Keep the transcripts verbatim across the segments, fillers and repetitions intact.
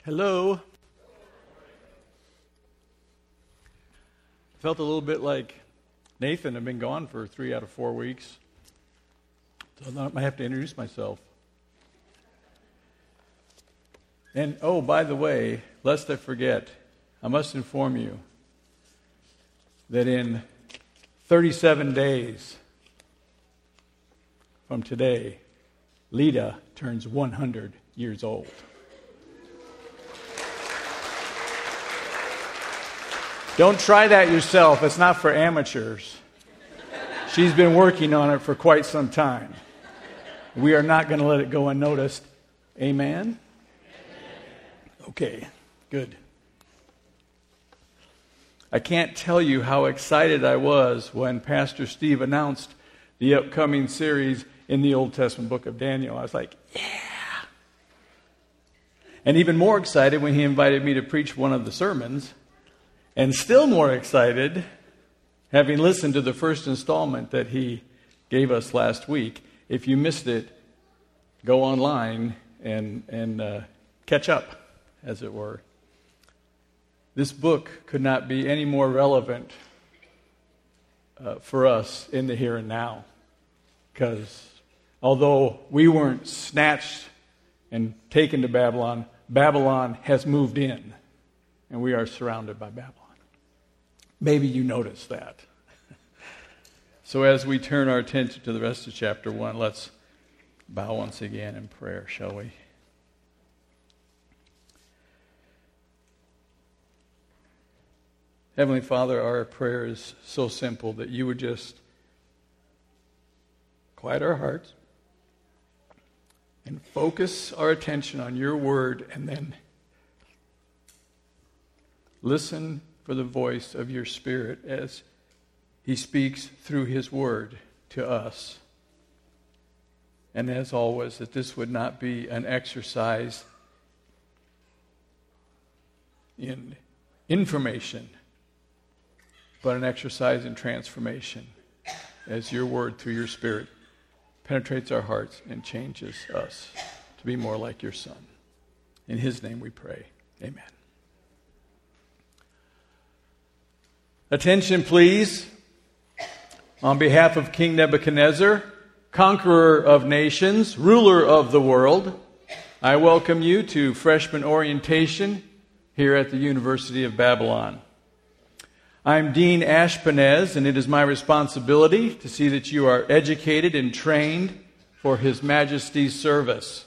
Hello. Felt a little bit like Nathan had been gone for three out of four weeks. So I might have to introduce myself. And, oh, by the way, lest I forget, I must inform you that in thirty-seven days from today, Lita turns one hundred years old. Don't try that yourself. It's not for amateurs. She's been working on it for quite some time. We are not going to let it go unnoticed. Amen? Okay, good. I can't tell you how excited I was when Pastor Steve announced the upcoming series in the Old Testament book of Daniel. I was like, yeah. And even more excited when he invited me to preach one of the sermons. And still more excited, having listened to the first installment that he gave us last week. If you missed it, go online and, and uh, catch up, as it were. This book could not be any more relevant uh, for us in the here and now. Because although we weren't snatched and taken to Babylon, Babylon has moved in. And we are surrounded by Babylon. Maybe you noticed that. So as we turn our attention to the rest of chapter one, let's bow once again in prayer, shall we? Heavenly Father, our prayer is so simple that you would just quiet our hearts and focus our attention on your word, and then listen for the voice of your Spirit as he speaks through his word to us. And as always, that this would not be an exercise in information, but an exercise in transformation as your word through your Spirit penetrates our hearts and changes us to be more like your Son. In his name we pray. Amen. Attention, please. On behalf of King Nebuchadnezzar, conqueror of nations, ruler of the world, I welcome you to freshman orientation here at the University of Babylon. I'm Dean Ashpenez, and it is my responsibility to see that you are educated and trained for His Majesty's service.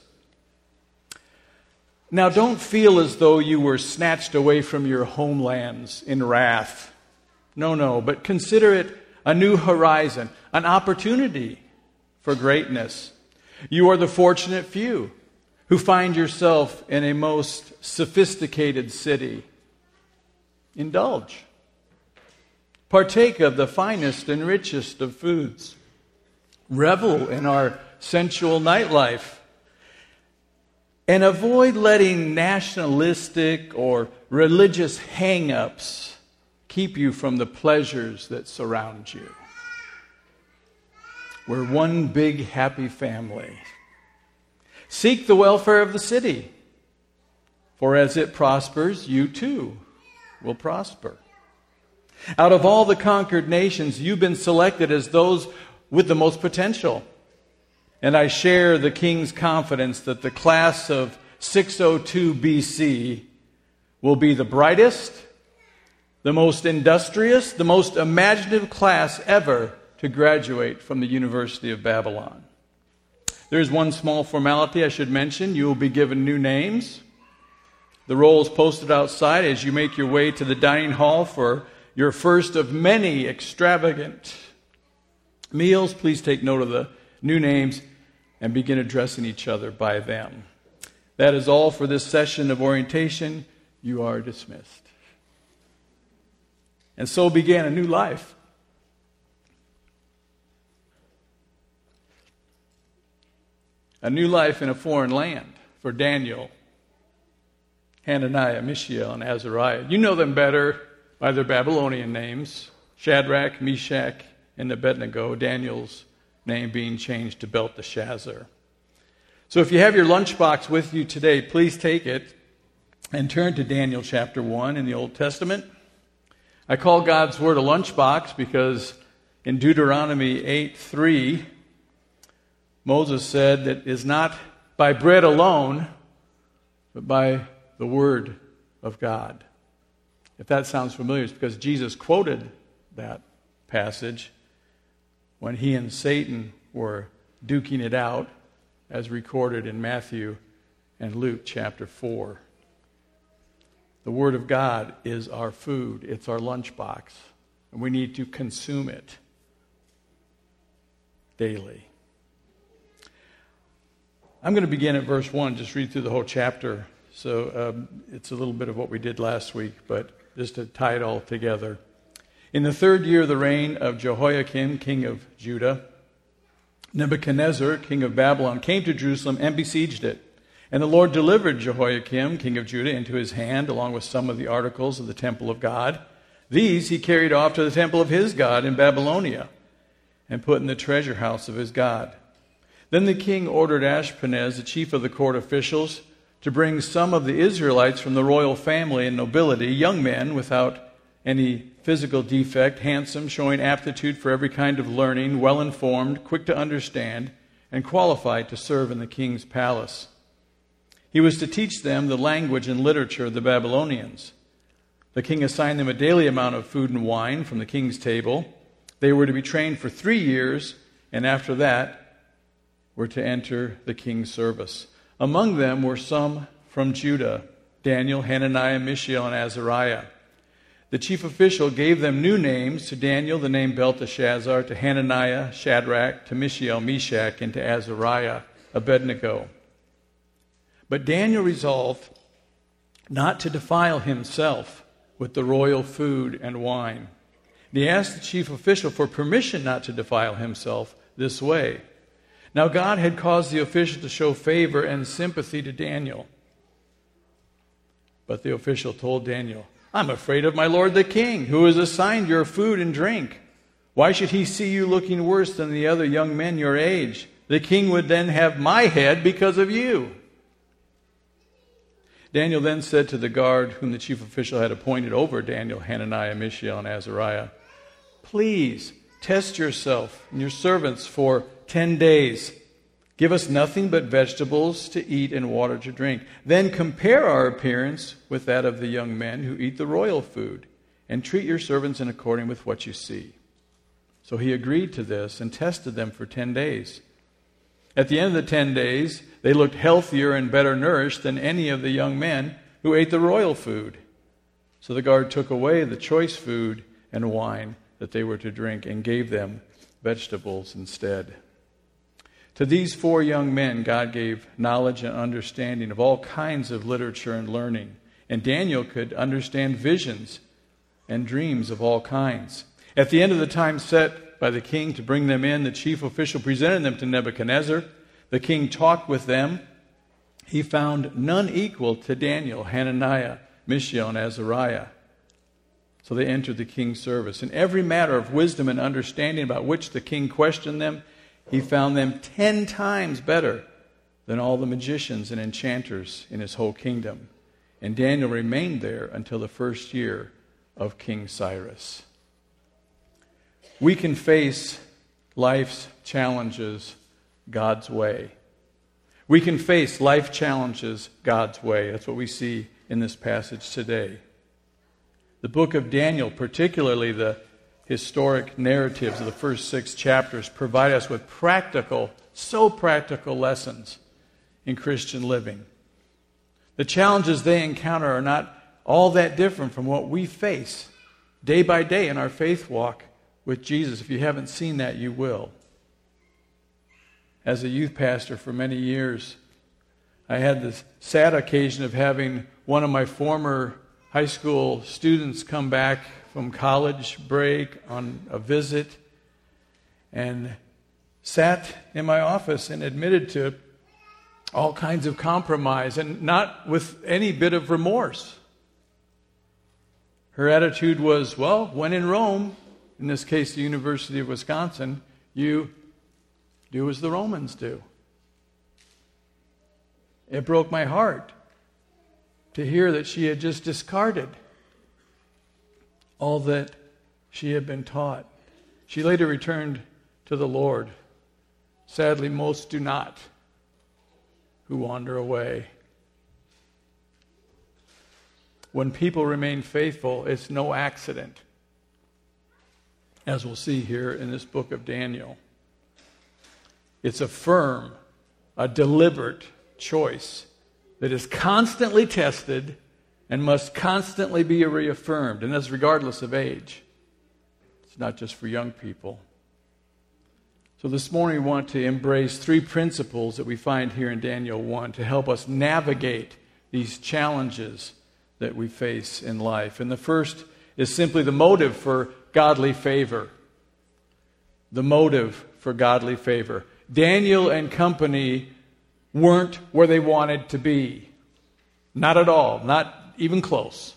Now, don't feel as though you were snatched away from your homelands in wrath. No, no, but consider it a new horizon, an opportunity for greatness. You are the fortunate few who find yourself in a most sophisticated city. Indulge. Partake of the finest and richest of foods. Revel in our sensual nightlife. And avoid letting nationalistic or religious hang-ups keep you from the pleasures that surround you. We're one big happy family. Seek the welfare of the city, for as it prospers, you too will prosper. Out of all the conquered nations, you've been selected as those with the most potential. And I share the king's confidence that the class of six oh two B C will be the brightest, the most industrious, the most imaginative class ever to graduate from the University of Babylon. There's one small formality I should mention. You will be given new names. The roll is posted outside as you make your way to the dining hall for your first of many extravagant meals. Please take note of the new names and begin addressing each other by them. That is all for this session of orientation. You are dismissed. And so began a new life. A new life in a foreign land for Daniel, Hananiah, Mishael, and Azariah. You know them better by their Babylonian names, Shadrach, Meshach, and Abednego, Daniel's name being changed to Belteshazzar. So if you have your lunchbox with you today, please take it and turn to Daniel chapter one in the Old Testament. I call God's Word a lunchbox because in Deuteronomy eight three, Moses said that it is not by bread alone, but by the Word of God. If that sounds familiar, it's because Jesus quoted that passage when he and Satan were duking it out, as recorded in Matthew and Luke chapter four. The Word of God is our food. It's our lunchbox. And we need to consume it daily. I'm going to begin at verse one, just read through the whole chapter. So um, it's a little bit of what we did last week, but just to tie it all together. In the third year of the reign of Jehoiakim, king of Judah, Nebuchadnezzar, king of Babylon, came to Jerusalem and besieged it. And the Lord delivered Jehoiakim, king of Judah, into his hand, along with some of the articles of the temple of God. These he carried off to the temple of his God in Babylonia and put in the treasure house of his God. Then the king ordered Ashpenaz, the chief of the court officials, to bring some of the Israelites from the royal family and nobility, young men without any physical defect, handsome, showing aptitude for every kind of learning, well-informed, quick to understand, and qualified to serve in the king's palace. He was to teach them the language and literature of the Babylonians. The king assigned them a daily amount of food and wine from the king's table. They were to be trained for three years, and after that were to enter the king's service. Among them were some from Judah: Daniel, Hananiah, Mishael, and Azariah. The chief official gave them new names: to Daniel the name Belteshazzar, to Hananiah Shadrach, to Mishael Meshach, and to Azariah Abednego. But Daniel resolved not to defile himself with the royal food and wine. And he asked the chief official for permission not to defile himself this way. Now God had caused the official to show favor and sympathy to Daniel. But the official told Daniel, "I'm afraid of my lord the king, who has assigned your food and drink. Why should he see you looking worse than the other young men your age? The king would then have my head because of you." Daniel then said to the guard whom the chief official had appointed over Daniel, Hananiah, Mishael, and Azariah, "Please test yourself and your servants for ten days. Give us nothing but vegetables to eat and water to drink. Then compare our appearance with that of the young men who eat the royal food, and treat your servants in accordance with what you see." So he agreed to this and tested them for ten days. At the end of the ten days, they looked healthier and better nourished than any of the young men who ate the royal food. So the guard took away the choice food and wine that they were to drink and gave them vegetables instead. To these four young men, God gave knowledge and understanding of all kinds of literature and learning. And Daniel could understand visions and dreams of all kinds. At the end of the time set by the king to bring them in, the chief official presented them to Nebuchadnezzar. The king talked with them. He found none equal to Daniel, Hananiah, Mishael, and Azariah. So they entered the king's service. In every matter of wisdom and understanding about which the king questioned them, he found them ten times better than all the magicians and enchanters in his whole kingdom. And Daniel remained there until the first year of King Cyrus. We can face life's challenges God's way. We can face life challenges God's way. That's what we see in this passage today. The book of Daniel, particularly the historic narratives of the first six chapters, provide us with practical, so practical lessons in Christian living. The challenges they encounter are not all that different from what we face day by day in our faith walk with Jesus. If you haven't seen that, you will. As a youth pastor for many years, I had this sad occasion of having one of my former high school students come back from college break on a visit and sat in my office and admitted to all kinds of compromise, and not with any bit of remorse. Her attitude was, well, when in Rome, in this case the University of Wisconsin, you do as the Romans do. It broke my heart. to hear that she had just discarded all that she had been taught. She later returned to the Lord. Sadly, most do not who wander away. When people remain faithful, it's no accident, as we'll see here in this book of Daniel. It's a firm, a deliberate choice that is constantly tested and must constantly be reaffirmed, and that's regardless of age. It's not just for young people. So this morning we want to embrace three principles that we find here in Daniel one to help us navigate these challenges that we face in life. And the first is simply the motive for godly favor. The motive for godly favor. Daniel and company weren't where they wanted to be. Not at all. Not even close.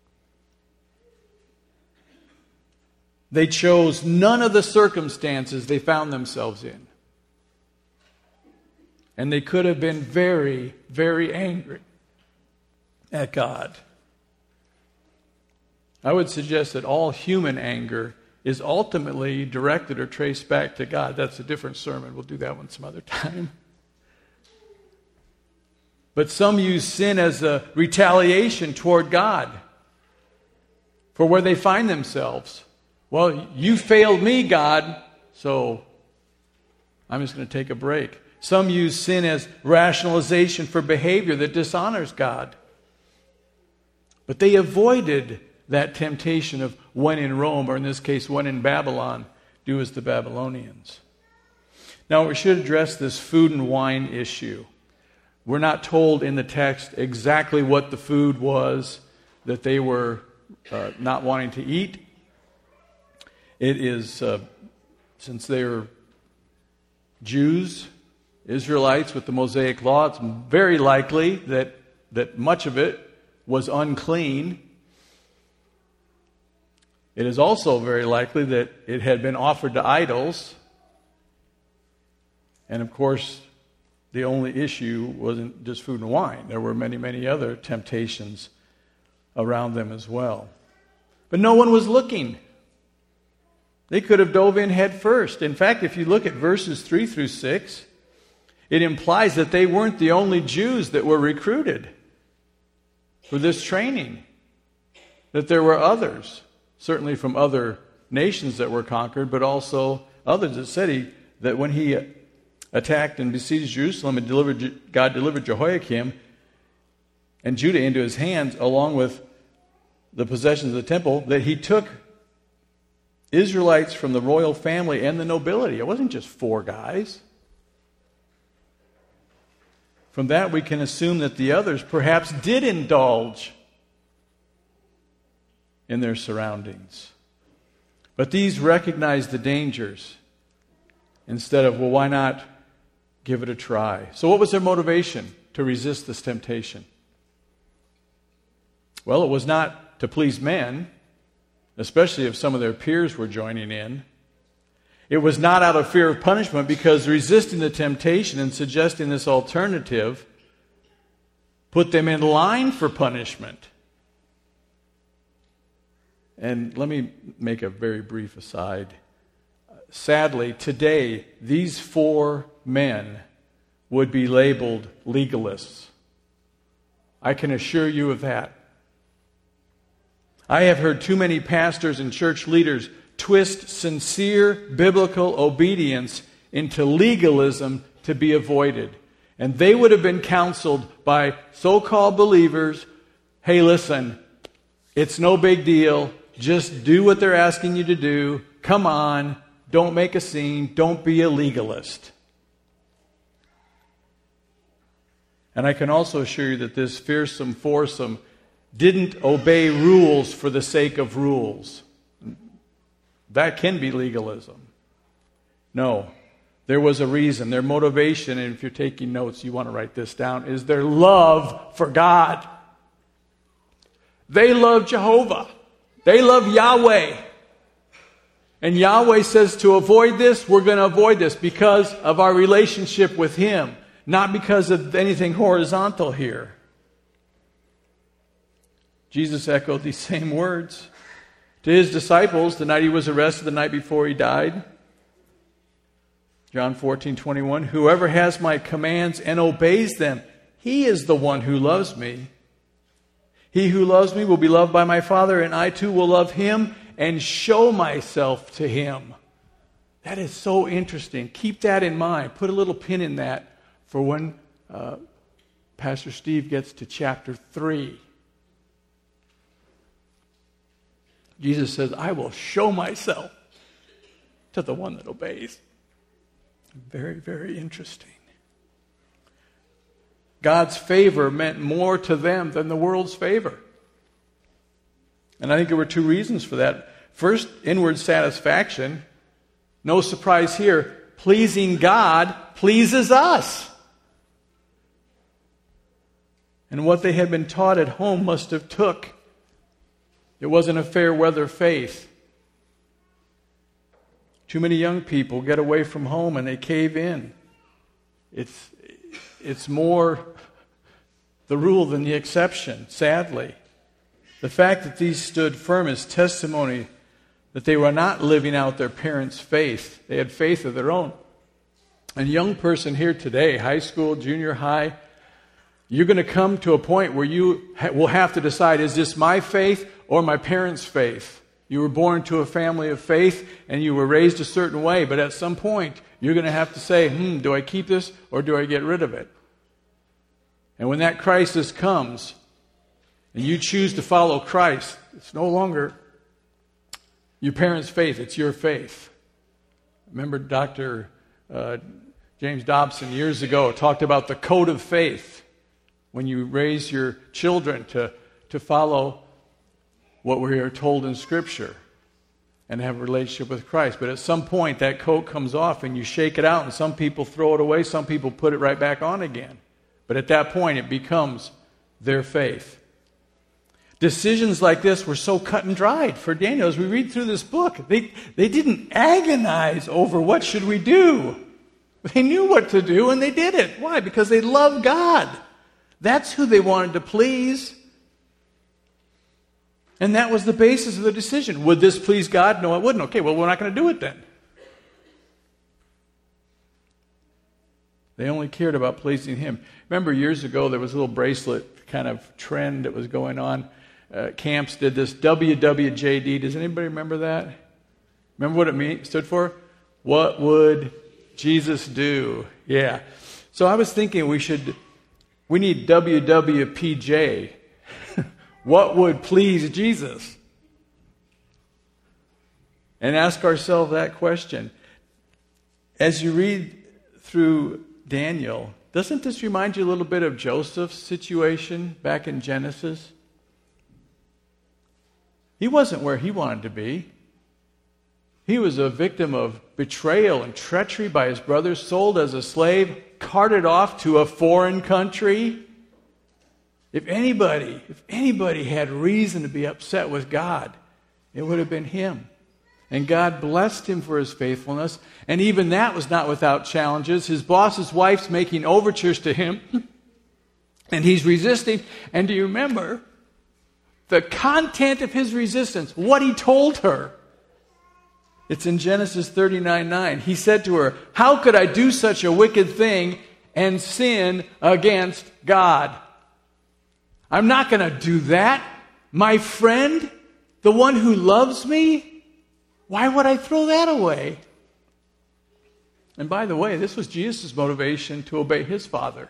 They chose none of the circumstances they found themselves in. And they could have been very, very angry at God. I would suggest that all human anger is ultimately directed or traced back to God. That's a different sermon. We'll do that one some other time. But some use sin as a retaliation toward God for where they find themselves. Well, you failed me, God, so I'm just going to take a break. Some use sin as rationalization for behavior that dishonors God. But they avoided that temptation of when in Rome, or in this case, when in Babylon, do as the Babylonians. Now, we should address this food and wine issue. We're not told in the text exactly what the food was that they were uh, not wanting to eat. It is, uh, since they're Jews, Israelites with the Mosaic Law, it's very likely that, that much of it was unclean. It is also very likely that it had been offered to idols. And of course, the only issue wasn't just food and wine. There were many, many other temptations around them as well. But no one was looking. They could have dove in head first. In fact, if you look at verses three through six, it implies that they weren't the only Jews that were recruited for this training. That there were others, certainly from other nations that were conquered, but also others. It said he, that when he attacked and besieged Jerusalem and delivered, God delivered Jehoiakim and Judah into his hands, along with the possessions of the temple, that he took Israelites from the royal family and the nobility. It wasn't just four guys. From that, we can assume that the others perhaps did indulge in their surroundings. But these recognized the dangers instead of, well, why not give it a try? So what was their motivation to resist this temptation? Well, it was not to please men, especially if some of their peers were joining in. It was not out of fear of punishment, because resisting the temptation and suggesting this alternative put them in line for punishment. And let me make a very brief aside. Sadly, today, these four men would be labeled legalists. I can assure you of that. I have heard too many pastors and church leaders twist sincere biblical obedience into legalism to be avoided. And they would have been counseled by so-called believers, hey, listen, it's no big deal. Just do what they're asking you to do. Come on. Don't make a scene. Don't be a legalist. And I can also assure you that this fearsome foursome didn't obey rules for the sake of rules. That can be legalism. No. There was a reason. Their motivation, and if you're taking notes, you want to write this down, is their love for God. They love Jehovah. They love Yahweh. And Yahweh says to avoid this, we're going to avoid this because of our relationship with Him, not because of anything horizontal here. Jesus echoed these same words to his disciples the night he was arrested, the night before he died. John fourteen twenty-one, whoever has my commands and obeys them, he is the one who loves me. He who loves me will be loved by my Father, and I too will love him and show myself to him. That is so interesting. Keep that in mind. Put a little pin in that for when uh, Pastor Steve gets to chapter three. Jesus says, I will show myself to the one that obeys. Very, very interesting. God's favor meant more to them than the world's favor. And I think there were two reasons for that. First, inward satisfaction. No surprise here. Pleasing God pleases us. And what they had been taught at home must have took. It wasn't a fair weather faith. Too many young people get away from home and they cave in. It's, it's more the rule than the exception, sadly. The fact that these stood firm is testimony that they were not living out their parents' faith. They had faith of their own. And a young person here today, high school, junior high, you're going to come to a point where you ha- will have to decide, is this my faith or my parents' faith? You were born to a family of faith and you were raised a certain way, but at some point you're going to have to say, hmm, do I keep this or do I get rid of it? And when that crisis comes and you choose to follow Christ, it's no longer your parents' faith, it's your faith. Remember Doctor Uh, James Dobson years ago talked about the code of faith when you raise your children to, to follow what we are told in Scripture and have a relationship with Christ. But at some point that coat comes off and you shake it out, and some people throw it away, some people put it right back on again. But at that point it becomes their faith. Decisions like this were so cut and dried for Daniel. As we read through this book, they, they didn't agonize over what should we do. They knew what to do and they did it. Why? Because they loved God. That's who they wanted to please. And that was the basis of the decision. Would this please God? No, it wouldn't. Okay, well, we're not going to do it then. They only cared about pleasing Him. Remember years ago there was a little bracelet kind of trend that was going on. Uh, camps did this W W J D. Does anybody remember that? Remember what it mean, stood for? What would Jesus do? Yeah. So I was thinking we should, we need W W P J. What would please Jesus? And ask ourselves that question. As you read through Daniel, doesn't this remind you a little bit of Joseph's situation back in Genesis? He wasn't where he wanted to be. He was a victim of betrayal and treachery by his brothers, sold as a slave, carted off to a foreign country. If anybody, if anybody had reason to be upset with God, it would have been him. And God blessed him for his faithfulness. And even that was not without challenges. His boss's wife's making overtures to him. And he's resisting. And do you remember the content of his resistance? What he told her. It's in Genesis thirty-nine nine. He said to her, "How could I do such a wicked thing and sin against God? I'm not going to do that. My friend, the one who loves me, why would I throw that away?" And by the way, this was Jesus' motivation to obey his Father.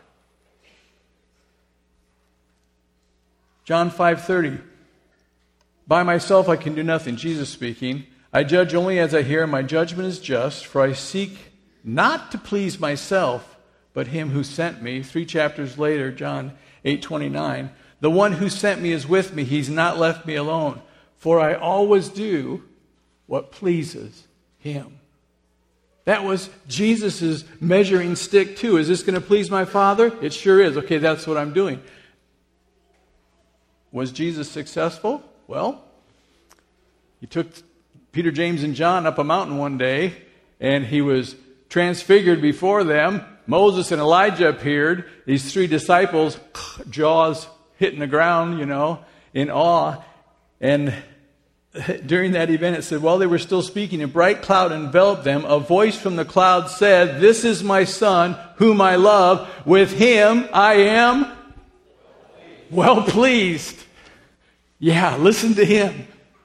John five thirty. "By myself I can do nothing," Jesus speaking. "I judge only as I hear, and my judgment is just, for I seek not to please myself, but him who sent me." Three chapters later, John eight twenty-nine. "The one who sent me is with me. He's not left me alone, for I always do what pleases him." That was Jesus' measuring stick too. Is this going to please my Father? It sure is. Okay, that's what I'm doing. Was Jesus successful? Well, he took Peter, James, and John up a mountain one day, and he was transfigured before them. Moses and Elijah appeared. These three disciples, jaws hitting the ground, you know, in awe. And during that event, it said, while they were still speaking, a bright cloud enveloped them. A voice from the cloud said, "This is my Son, whom I love. With him I am well pleased." Yeah, listen to him.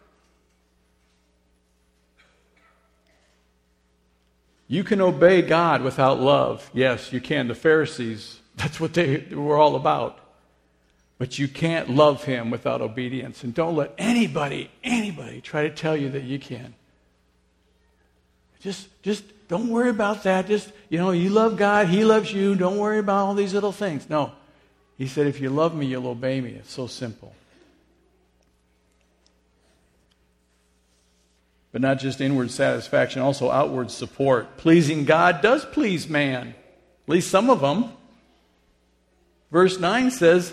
You can obey God without love. Yes, you can. The Pharisees, that's what they were all about. But you can't love him without obedience. And don't let anybody, anybody try to tell you that you can. Just, just don't worry about that. Just, you know, you love God, he loves you. Don't worry about all these little things. No. He said, if you love me, you'll obey me. It's so simple. But not just inward satisfaction, also outward support. Pleasing God does please man. At least some of them. Verse nine says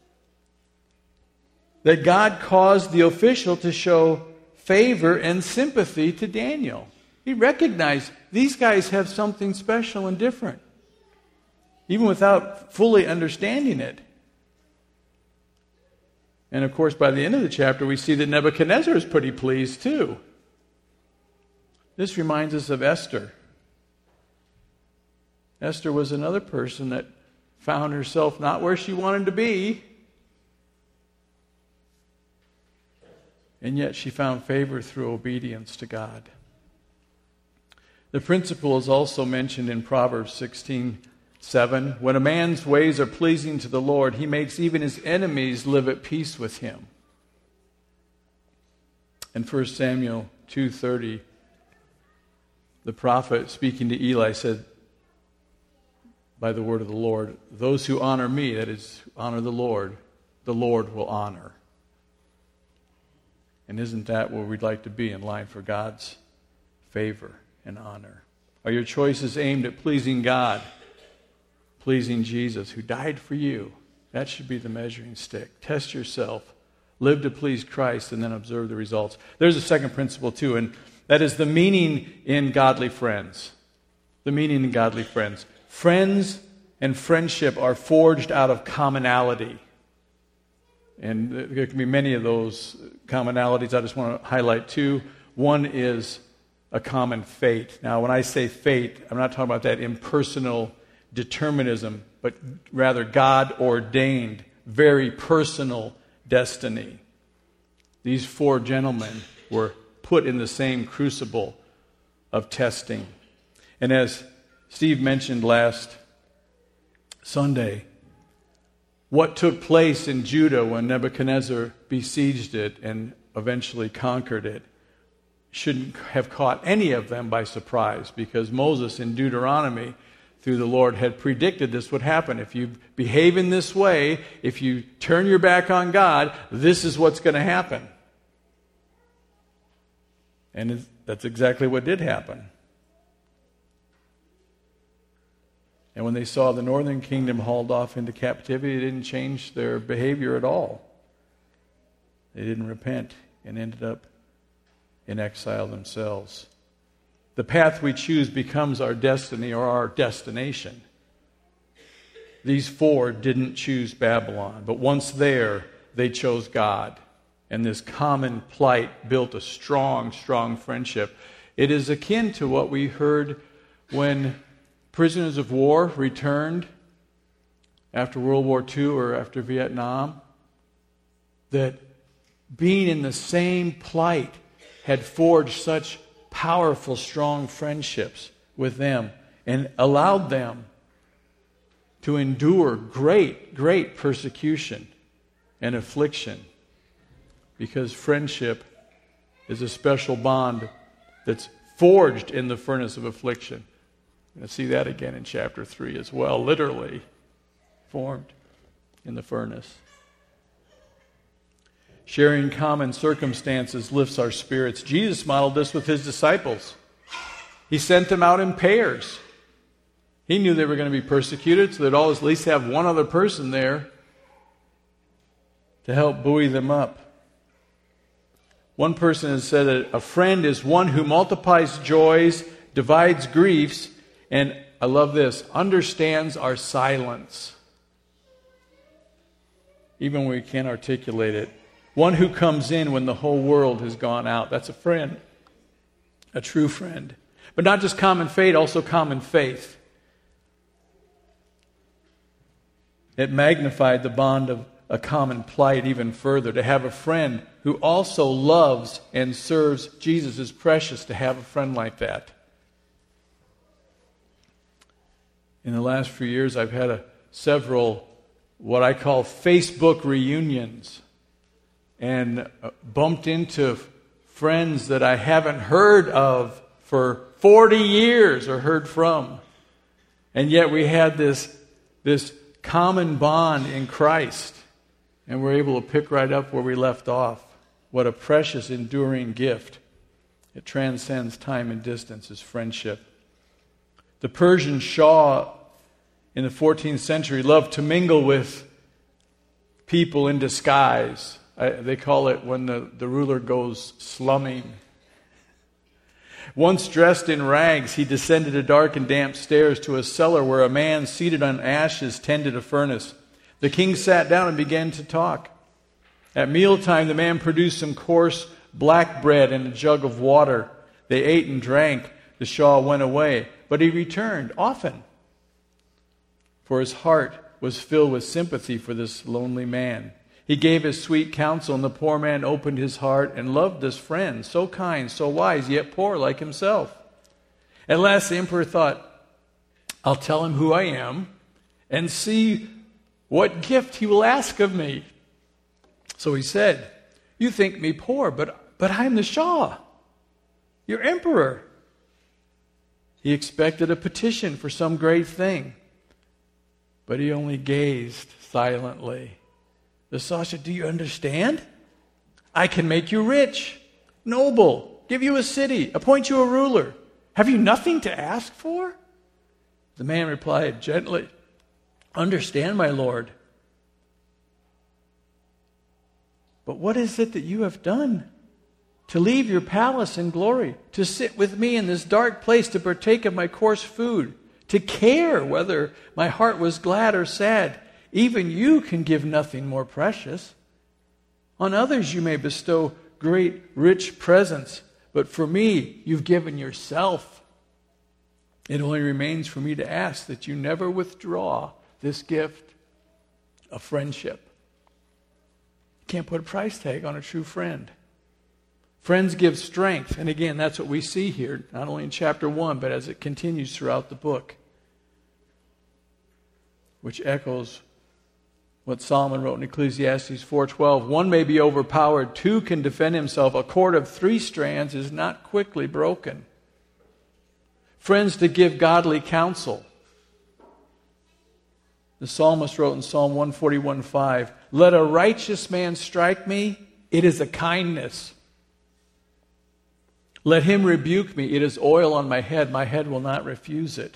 that God caused the official to show favor and sympathy to Daniel. He recognized these guys have something special and different, even without fully understanding it. And of course, by the end of the chapter, we see that Nebuchadnezzar is pretty pleased too. This reminds us of Esther. Esther was another person that found herself not where she wanted to be, and yet she found favor through obedience to God. The principle is also mentioned in Proverbs sixteen seven. When a man's ways are pleasing to the Lord, he makes even his enemies live at peace with him. In First Samuel two thirty, the prophet speaking to Eli said, by the word of the Lord, those who honor me, that is, honor the Lord, the Lord will honor. And isn't that where we'd like to be, in line for God's favor and honor? Are your choices aimed at pleasing God, pleasing Jesus, who died for you? That should be the measuring stick. Test yourself. Live to please Christ, and then observe the results. There's a second principle, too, and that is the meaning in godly friends. The meaning in godly friends. Friends and friendship are forged out of commonality. And there can be many of those commonalities. I just want to highlight two. One is a common fate. Now, when I say fate, I'm not talking about that impersonal determinism, but rather God-ordained, very personal destiny. These four gentlemen were put in the same crucible of testing. And as Steve mentioned last Sunday, what took place in Judah when Nebuchadnezzar besieged it and eventually conquered it shouldn't have caught any of them by surprise, because Moses in Deuteronomy, through the Lord, had predicted this would happen. If you behave in this way, if you turn your back on God, this is what's going to happen. And that's exactly what did happen. And when they saw the northern kingdom hauled off into captivity, it didn't change their behavior at all. They didn't repent and ended up in exile themselves. The path we choose becomes our destiny or our destination. These four didn't choose Babylon, but once there, they chose God. And this common plight built a strong, strong friendship. It is akin to what we heard when prisoners of war returned after World War Two or after Vietnam, that being in the same plight had forged such powerful, strong friendships with them and allowed them to endure great, great persecution and affliction, because friendship is a special bond that's forged in the furnace of affliction. We're going to see that again in chapter three as well, literally formed in the furnace. Sharing common circumstances lifts our spirits. Jesus modeled this with his disciples. He sent them out in pairs. He knew they were going to be persecuted, so they'd always at least have one other person there to help buoy them up. One person has said that a friend is one who multiplies joys, divides griefs, and, I love this, understands our silence. Even when we can't articulate it. One who comes in when the whole world has gone out. That's a friend, a true friend. But not just common fate, also common faith. It magnified the bond of a common plight even further. To have a friend who also loves and serves Jesus is precious, to have a friend like that. In the last few years, I've had a, several what I call Facebook reunions, and bumped into friends that I haven't heard of for forty years or heard from. And yet we had this, this common bond in Christ, and we're able to pick right up where we left off. What a precious, enduring gift. It transcends time and distance, is friendship. The Persian Shah in the fourteenth century loved to mingle with people in disguise. I, they call it when the, the ruler goes slumming. Once dressed in rags, he descended a dark and damp stairs to a cellar where a man seated on ashes tended a furnace. The king sat down and began to talk. At mealtime, the man produced some coarse black bread and a jug of water. They ate and drank. The Shah went away, but he returned often, for his heart was filled with sympathy for this lonely man. He gave his sweet counsel, and the poor man opened his heart and loved this friend, so kind, so wise, yet poor like himself. At last the emperor thought, I'll tell him who I am and see what gift he will ask of me. So he said, you think me poor, but, but I'm the Shah, your emperor. He expected a petition for some great thing, but he only gazed silently. The Shah said, do you understand? I can make you rich, noble, give you a city, appoint you a ruler. Have you nothing to ask for? The man replied gently, understand, my lord. But what is it that you have done? To leave your palace and glory, to sit with me in this dark place, to partake of my coarse food, to care whether my heart was glad or sad. Even you can give nothing more precious. On others you may bestow great, rich presents, but for me you've given yourself. It only remains for me to ask that you never withdraw this gift of friendship. You can't put a price tag on a true friend. Friends give strength, and again, that's what we see here, not only in chapter one, but as it continues throughout the book, which echoes what Solomon wrote in Ecclesiastes four twelve. One may be overpowered, two can defend himself. A cord of three strands is not quickly broken. Friends to give godly counsel. The psalmist wrote in Psalm one forty-one five, let a righteous man strike me, it is a kindness. Let him rebuke me, it is oil on my head, my head will not refuse it.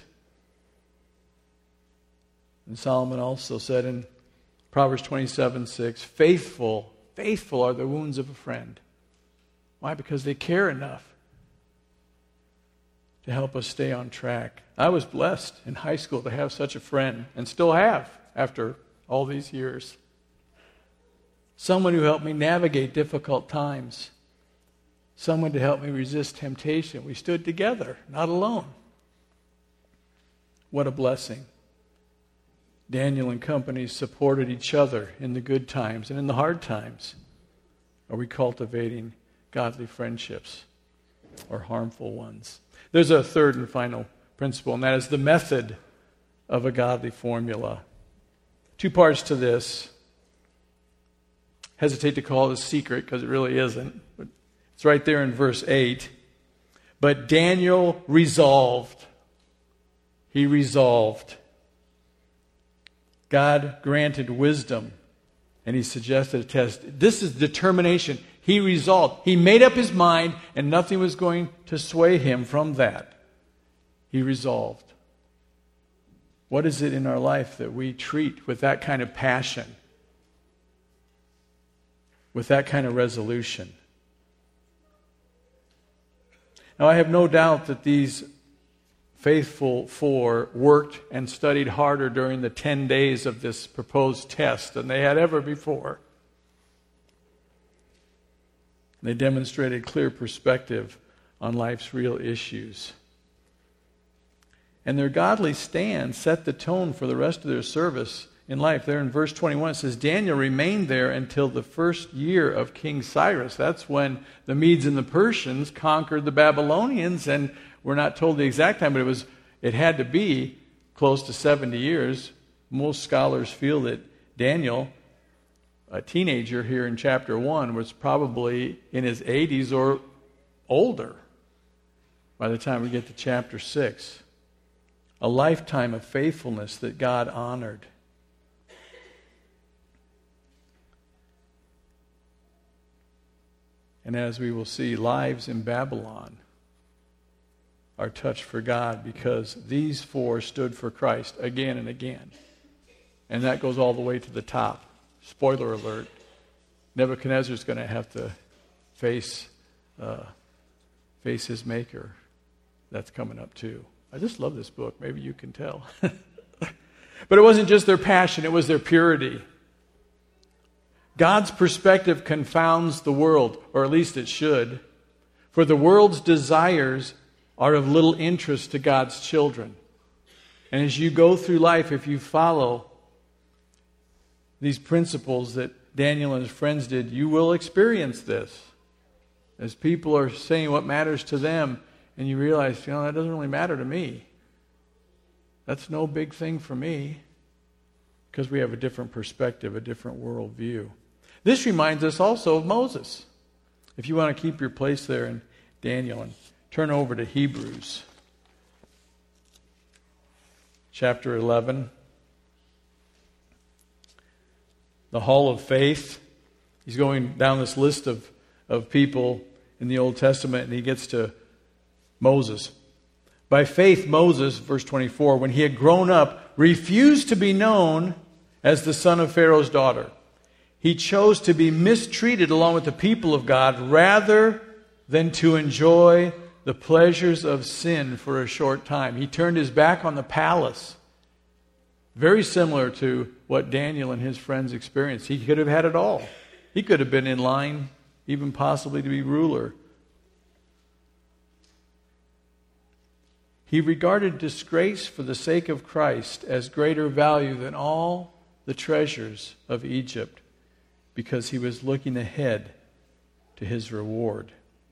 And Solomon also said in Proverbs twenty-seven six, faithful, faithful are the wounds of a friend. Why? Because they care enough to help us stay on track. I was blessed in high school to have such a friend, and still have after all these years. Someone who helped me navigate difficult times. Someone to help me resist temptation. We stood together, not alone. What a blessing. Daniel and company supported each other in the good times and in the hard times. Are we cultivating godly friendships or harmful ones? There's a third and final principle, and that is the method of a godly formula. Two parts to this. Hesitate to call it a secret because it really isn't. But it's right there in verse eight. But Daniel resolved. He resolved. God granted wisdom, and he suggested a test. This is determination. He resolved. He made up his mind, and nothing was going to sway him from that. He resolved. What is it in our life that we treat with that kind of passion, with that kind of resolution? Now, I have no doubt that these faithful four worked and studied harder during the ten days of this proposed test than they had ever before. They demonstrated clear perspective on life's real issues. And their godly stand set the tone for the rest of their service in life. There in verse twenty-one, it says, Daniel remained there until the first year of King Cyrus. That's when the Medes and the Persians conquered the Babylonians, and we're not told the exact time, but it was it had to be close to seventy years. Most scholars feel that Daniel, a teenager here in chapter one, was probably in his eighties or older by the time we get to chapter six. A lifetime of faithfulness that God honored. And as we will see, lives in Babylon are touched for God because these four stood for Christ again and again. And that goes all the way to the top. Spoiler alert, Nebuchadnezzar's going to have to face uh, face his maker. That's coming up too. I just love this book. Maybe you can tell. But it wasn't just their passion, it was their purity. God's perspective confounds the world, or at least it should. For the world's desires are of little interest to God's children. And as you go through life, if you follow these principles that Daniel and his friends did, you will experience this. As people are saying what matters to them, and you realize, you know, that doesn't really matter to me. That's no big thing for me. Because we have a different perspective, a different worldview. This reminds us also of Moses. If you want to keep your place there in Daniel and turn over to Hebrews. Chapter eleven. The Hall of Faith. He's going down this list of, of people in the Old Testament, and he gets to Moses. By faith, Moses, verse twenty-four, when he had grown up, refused to be known as the son of Pharaoh's daughter. He chose to be mistreated along with the people of God rather than to enjoy the pleasures of sin for a short time. He turned his back on the palace. Very similar to what Daniel and his friends experienced. He could have had it all. He could have been in line, even possibly to be ruler. He regarded disgrace for the sake of Christ as greater value than all the treasures of Egypt, because he was looking ahead to his reward.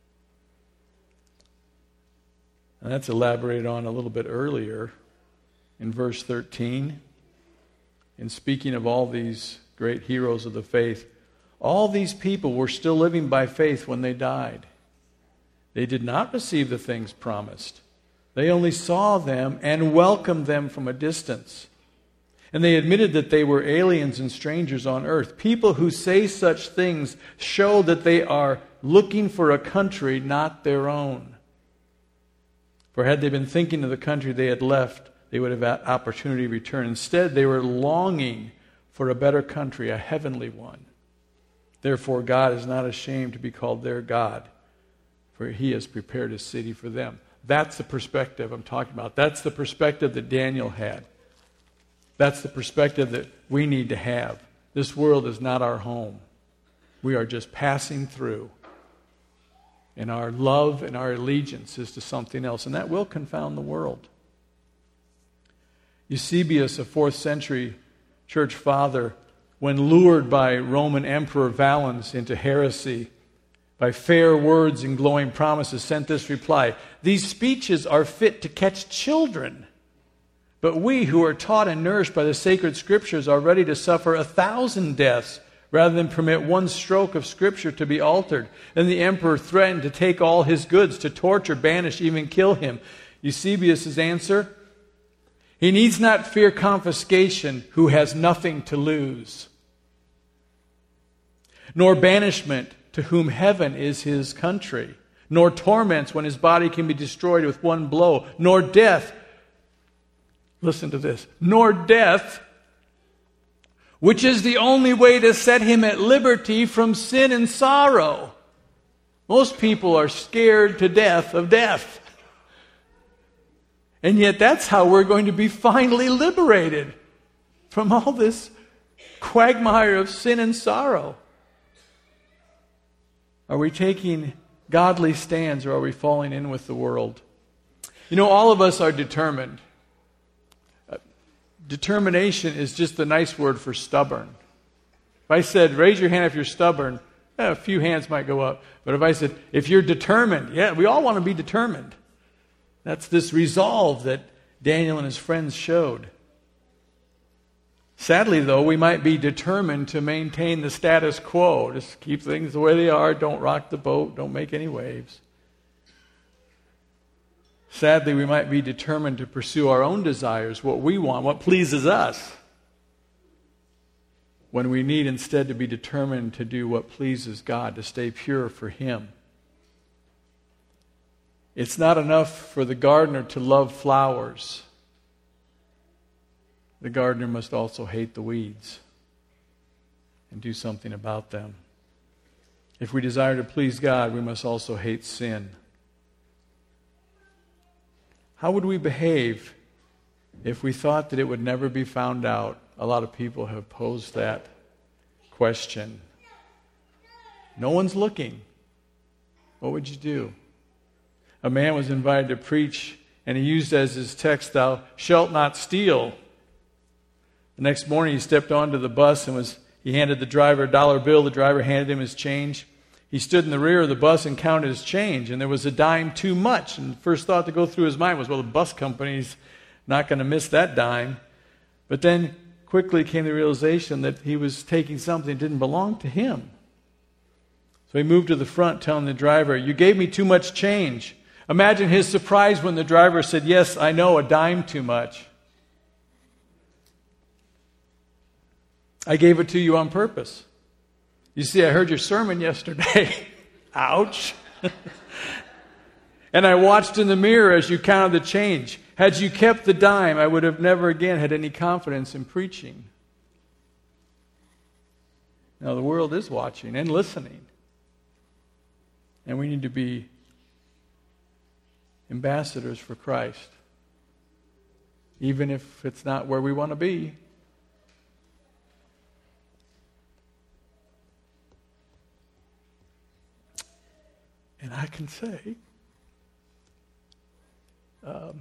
And that's elaborated on a little bit earlier in verse thirteen. In speaking of all these great heroes of the faith, all these people were still living by faith when they died. They did not receive the things promised. They only saw them and welcomed them from a distance. And they admitted that they were aliens and strangers on earth. People who say such things show that they are looking for a country not their own. For had they been thinking of the country they had left, they would have had opportunity to return. Instead, they were longing for a better country, a heavenly one. Therefore, God is not ashamed to be called their God, for he has prepared a city for them. That's the perspective I'm talking about. That's the perspective that Daniel had. That's the perspective that we need to have. This world is not our home. We are just passing through. And our love and our allegiance is to something else. And that will confound the world. Eusebius, a fourth century church father, when lured by Roman Emperor Valens into heresy, by fair words and glowing promises, sent this reply: "These speeches are fit to catch children. But we who are taught and nourished by the sacred Scriptures are ready to suffer a thousand deaths rather than permit one stroke of Scripture to be altered." Then the emperor threatened to take all his goods, to torture, banish, even kill him. Eusebius' answer: "He needs not fear confiscation who has nothing to lose, nor banishment to whom heaven is his country, nor torments when his body can be destroyed with one blow, nor death," listen to this, "nor death, which is the only way to set him at liberty from sin and sorrow." Most people are scared to death of death. And yet that's how we're going to be finally liberated from all this quagmire of sin and sorrow. Are we taking godly stands, or are we falling in with the world? You know, all of us are determined. Uh, determination is just a nice word for stubborn. If I said, raise your hand if you're stubborn, eh, a few hands might go up. But if I said, if you're determined, yeah, we all want to be determined. That's this resolve that Daniel and his friends showed. Sadly, though, we might be determined to maintain the status quo. Just keep things the way they are. Don't rock the boat. Don't make any waves. Sadly, we might be determined to pursue our own desires, what we want, what pleases us, when we need instead to be determined to do what pleases God, to stay pure for Him. It's not enough for the gardener to love flowers. The gardener must also hate the weeds and do something about them. If we desire to please God, we must also hate sin. How would we behave if we thought that it would never be found out? A lot of people have posed that question. No one's looking. What would you do? A man was invited to preach, and he used as his text, "Thou shalt not steal." The next morning he stepped onto the bus and was he handed the driver a dollar bill. The driver handed him his change. He stood in the rear of the bus and counted his change, and there was a dime too much. And the first thought to go through his mind was, well, the bus company's not going to miss that dime. But then quickly came the realization that he was taking something that didn't belong to him. So he moved to the front telling the driver, "You gave me too much change." Imagine his surprise when the driver said, "Yes, I know, a dime too much. I gave it to you on purpose. You see, I heard your sermon yesterday." Ouch. "And I watched in the mirror as you counted the change. Had you kept the dime, I would have never again had any confidence in preaching." Now, the world is watching and listening. And we need to be ambassadors for Christ, even if it's not where we want to be. And I can say, um,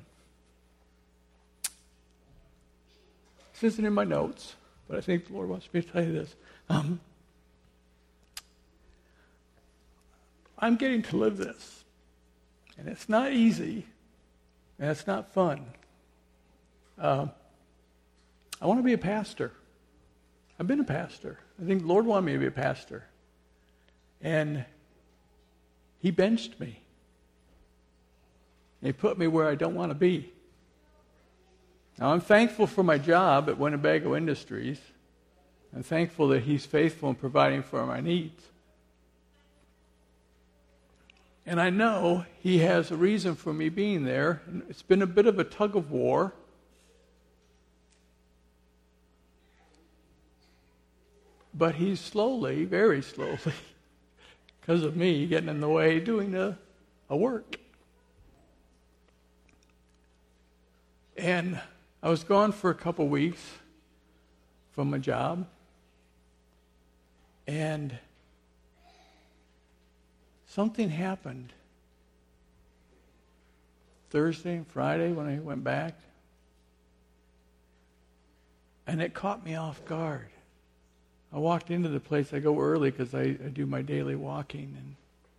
this isn't in my notes, but I think the Lord wants me to tell you this. Um, I'm getting to live this. And it's not easy, and it's not fun. Uh, I want to be a pastor. I've been a pastor. I think the Lord wanted me to be a pastor. And He benched me. He put me where I don't want to be. Now, I'm thankful for my job at Winnebago Industries. I'm thankful that He's faithful in providing for my needs. And I know He has a reason for me being there. It's been a bit of a tug of war. But He's slowly, very slowly, because of me getting in the way, doing a, a work. And I was gone for a couple weeks from my job. And something happened Thursday and Friday when I went back. And it caught me off guard. I walked into the place. I go early because I, I do my daily walking. And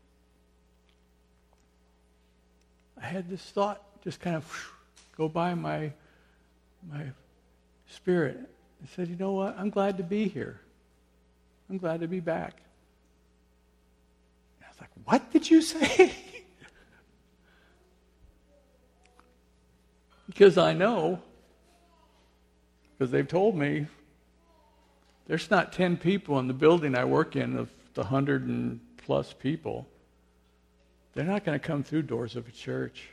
I had this thought just kind of whoosh, go by my, my spirit. I said, you know what? I'm glad to be here. I'm glad to be back. I was like, what did you say? Because I know, because they've told me, there's not ten people in the building I work in of the hundred and plus people. They're not going to come through doors of a church.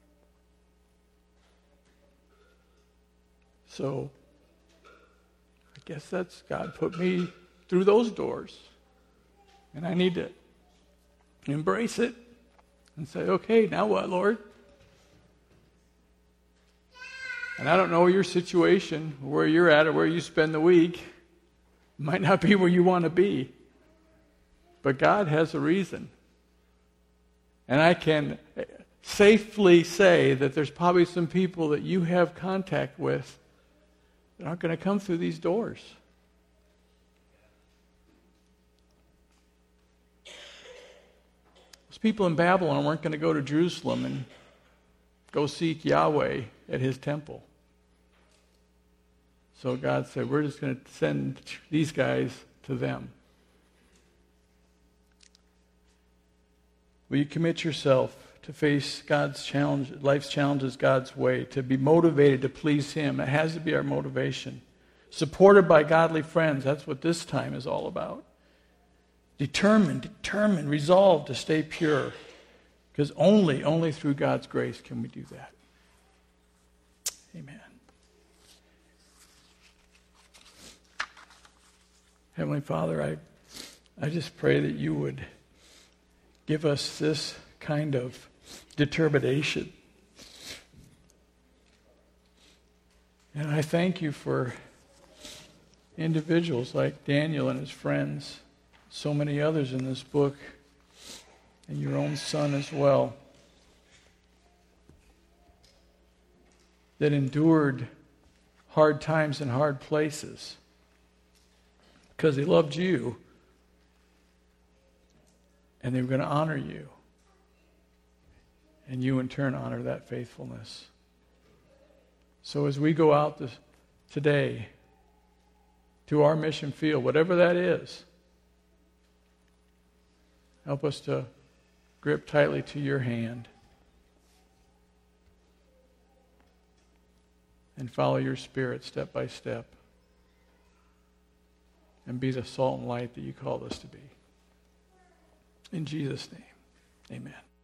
So, I guess that's God put me through those doors. And I need to embrace it and say, okay, now what, Lord? And I don't know your situation, where you're at, or where you spend the week. It might not be where you want to be. But God has a reason. And I can safely say that there's probably some people that you have contact with that aren't going to come through these doors. Those people in Babylon weren't going to go to Jerusalem and go seek Yahweh at his temple. So God said, we're just going to send these guys to them. Will you commit yourself to face God's challenge, life's challenges God's way, to be motivated to please him? That has to be our motivation. Supported by godly friends, that's what this time is all about. Determined, determined, resolved to stay pure. Because only, only through God's grace can we do that. Amen. Heavenly Father, I, I just pray that you would give us this kind of determination. And I thank you for individuals like Daniel and his friends, so many others in this book, and your own son as well, that endured hard times and hard places because they loved you and they were going to honor you. And you in turn honor that faithfulness. So as we go out this, today to our mission field, whatever that is, help us to grip tightly to your hand and follow your Spirit step by step and be the salt and light that you called us to be. In Jesus' name, amen.